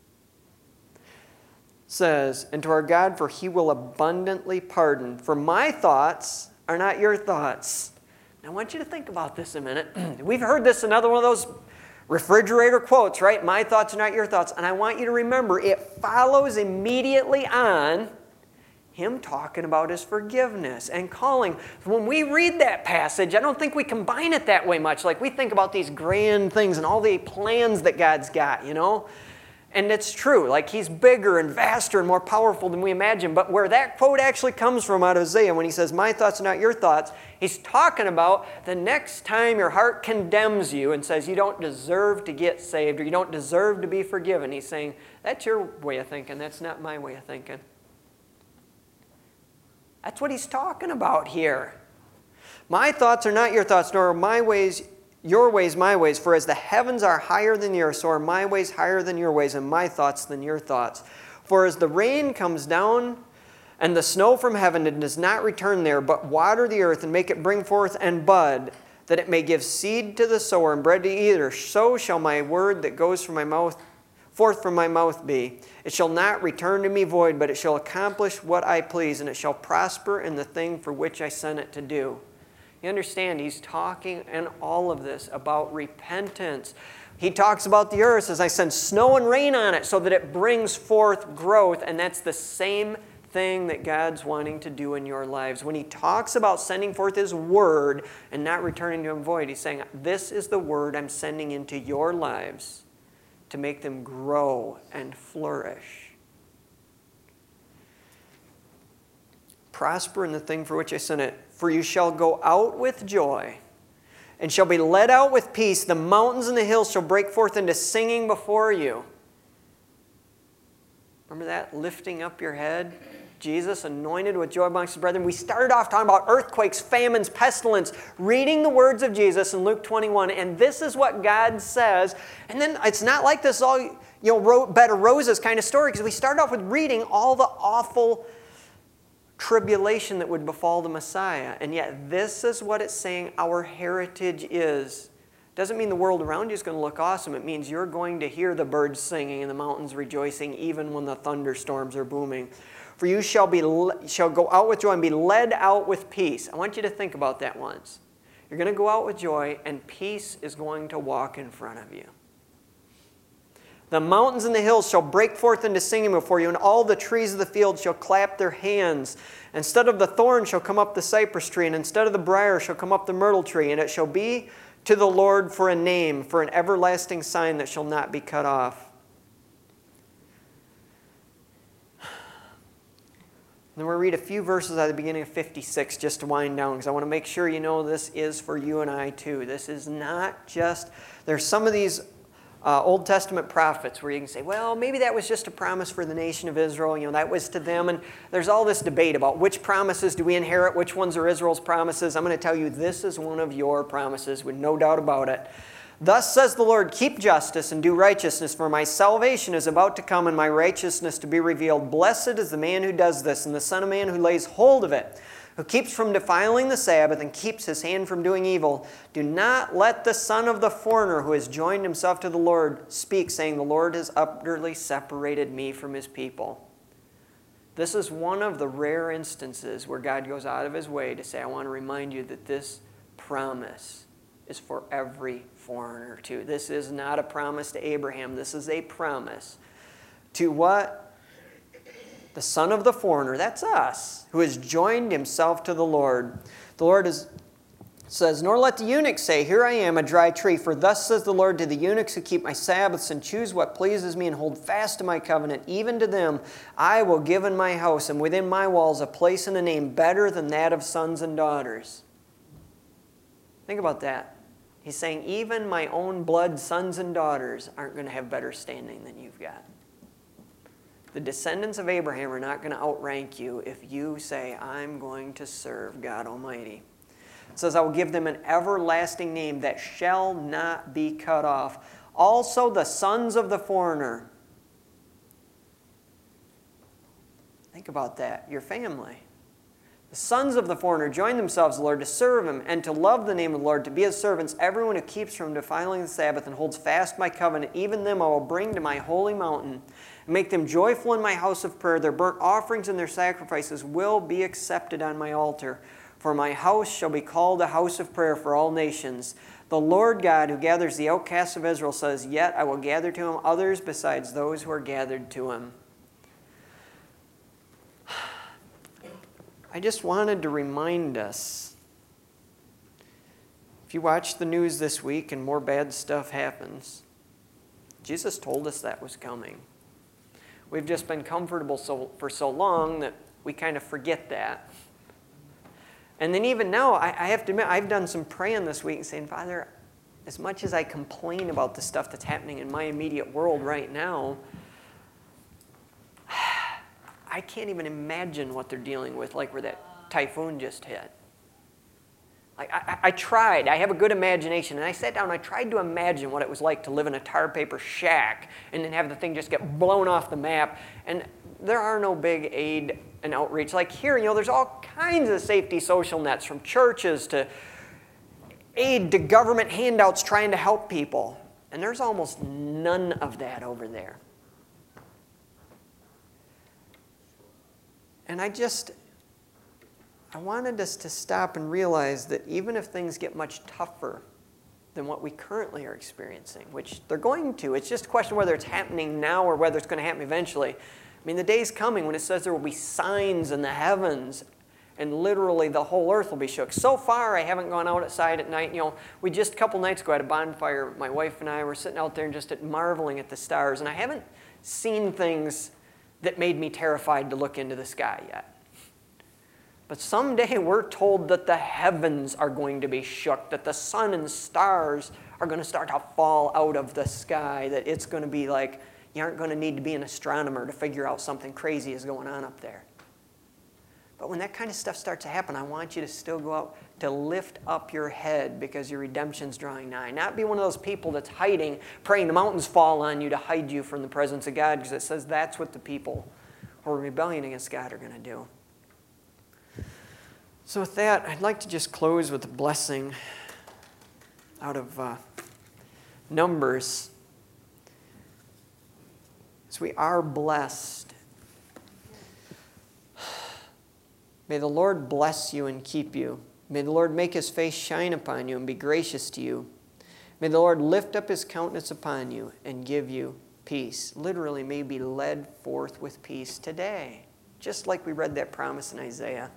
It says, and to our God, for he will abundantly pardon. For my thoughts are not your thoughts. I want you to think about this a minute. We've heard this in another one of those refrigerator quotes, right? My thoughts are not your thoughts. And I want you to remember, it follows immediately on him talking about his forgiveness and calling. When we read that passage, I don't think we combine it that way much. Like we think about these grand things and all the plans that God's got, you know? And it's true, like he's bigger and vaster and more powerful than we imagine. But where that quote actually comes from out of Isaiah, when he says, my thoughts are not your thoughts, he's talking about the next time your heart condemns you and says you don't deserve to get saved or you don't deserve to be forgiven. He's saying, that's your way of thinking, that's not my way of thinking. That's what he's talking about here. My thoughts are not your thoughts, nor are my ways your ways, my ways. For as the heavens are higher than the earth, so are my ways higher than your ways, and my thoughts than your thoughts. For as the rain comes down and the snow from heaven, and does not return there, but water the earth and make it bring forth and bud, that it may give seed to the sower and bread to the eater, so shall my word that goes from my mouth forth from my mouth be. It shall not return to me void, but it shall accomplish what I please, and it shall prosper in the thing for which I sent it to do. You understand, he's talking in all of this about repentance. He talks about the earth, as I send snow and rain on it so that it brings forth growth, and that's the same thing that God's wanting to do in your lives. When he talks about sending forth his word and not returning to him void, he's saying, this is the word I'm sending into your lives to make them grow and flourish. Prosper in the thing for which I sent it. For you shall go out with joy and shall be led out with peace. The mountains and the hills shall break forth into singing before you. Remember that? Lifting up your head. Jesus anointed with joy amongst his brethren. We started off talking about earthquakes, famines, pestilence, reading the words of Jesus in Luke 21. And this is what God says. And then it's not like this all, bed of roses kind of story, because we started off with reading all the awful tribulation that would befall the Messiah. And yet this is what it's saying our heritage is. Doesn't mean the world around you is going to look awesome. It means you're going to hear the birds singing and the mountains rejoicing even when the thunderstorms are booming. For you shall go out with joy and be led out with peace. I want you to think about that once. You're going to go out with joy, and peace is going to walk in front of you. The mountains and the hills shall break forth into singing before you, and all the trees of the field shall clap their hands. Instead of the thorn shall come up the cypress tree, and instead of the briar shall come up the myrtle tree, and it shall be to the Lord for a name, for an everlasting sign that shall not be cut off. Then we'll read a few verses at the beginning of 56 just to wind down, because I want to make sure you know this is for you and I too. This is not just, there's some of these Old Testament prophets where you can say, well, maybe that was just a promise for the nation of Israel. That was to them. And there's all this debate about which promises do we inherit, which ones are Israel's promises. I'm going to tell you this is one of your promises with no doubt about it. Thus says the Lord, keep justice and do righteousness, for my salvation is about to come and my righteousness to be revealed. Blessed is the man who does this and the son of man who lays hold of it, who keeps from defiling the Sabbath and keeps his hand from doing evil. Do not let the son of the foreigner who has joined himself to the Lord speak, saying, the Lord has utterly separated me from his people. This is one of the rare instances where God goes out of his way to say, I want to remind you that this promise is for every foreigner too. This is not a promise to Abraham. This is a promise to what? The son of the foreigner, that's us, who has joined himself to the Lord. The Lord says, nor let the eunuch say, here I am, a dry tree. For thus says the Lord to the eunuchs who keep my Sabbaths and choose what pleases me and hold fast to my covenant, even to them I will give in my house and within my walls a place and a name better than that of sons and daughters. Think about that. He's saying even my own blood sons and daughters aren't going to have better standing than you've got. The descendants of Abraham are not going to outrank you if you say, I'm going to serve God Almighty. It says, I will give them an everlasting name that shall not be cut off. Also the sons of the foreigner. Think about that. Your family. The sons of the foreigner join themselves to the Lord to serve him and to love the name of the Lord, to be his servants. Everyone who keeps from defiling the Sabbath and holds fast my covenant, even them I will bring to my holy mountain and make them joyful in my house of prayer. Their burnt offerings and their sacrifices will be accepted on my altar. For my house shall be called a house of prayer for all nations. The Lord God who gathers the outcasts of Israel says, yet I will gather to him others besides those who are gathered to him. I just wanted to remind us, if you watch the news this week and more bad stuff happens, Jesus told us that was coming. We've just been comfortable for so long that we kind of forget that. And then even now, I have to admit, I've done some praying this week and saying, Father, as much as I complain about the stuff that's happening in my immediate world right now, I can't even imagine what they're dealing with, like where that typhoon just hit. I tried. I have a good imagination. And I sat down and I tried to imagine what it was like to live in a tar paper shack and then have the thing just get blown off the map. And there are no big aid and outreach. Like here, there's all kinds of safety social nets, from churches to aid to government handouts trying to help people. And there's almost none of that over there. And I wanted us to stop and realize that even if things get much tougher than what we currently are experiencing, which they're going to, it's just a question whether it's happening now or whether it's going to happen eventually. I mean, the day's coming when it says there will be signs in the heavens and literally the whole earth will be shook. So far, I haven't gone outside at night. We just a couple nights ago had a bonfire. My wife and I were sitting out there and just marveling at the stars. And I haven't seen things that made me terrified to look into the sky yet. But someday we're told that the heavens are going to be shook, that the sun and stars are going to start to fall out of the sky, that it's going to be like you aren't going to need to be an astronomer to figure out something crazy is going on up there. But when that kind of stuff starts to happen, I want you to still go out to lift up your head because your redemption's drawing nigh. Not be one of those people that's hiding, praying the mountains fall on you to hide you from the presence of God, because it says that's what the people who are rebelling against God are going to do. So with that, I'd like to just close with a blessing out of Numbers. So we are blessed. May the Lord bless you and keep you. May the Lord make his face shine upon you and be gracious to you. May the Lord lift up his countenance upon you and give you peace. Literally, may be led forth with peace today. Just like we read that promise in Isaiah.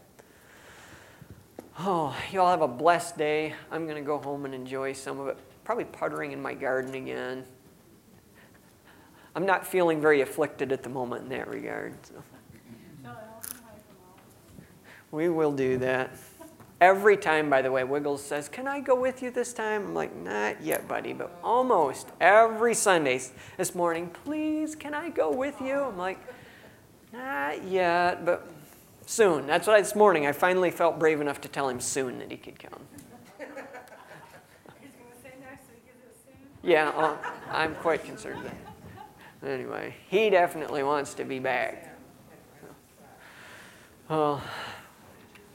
Oh, you all have a blessed day. I'm going to go home and enjoy some of it. Probably puttering in my garden again. I'm not feeling very afflicted at the moment in that regard. So. We will do that. Every time, by the way, Wiggles says, "Can I go with you this time?" I'm like, "Not yet, buddy," but almost every Sunday. This morning, "Please, can I go with you?" I'm like, "Not yet, but soon." That's what this morning, I finally felt brave enough to tell him soon that he could come. He's going to say next week, is it soon? Yeah, I'm quite concerned with that. Anyway, he definitely wants to be back. Oh.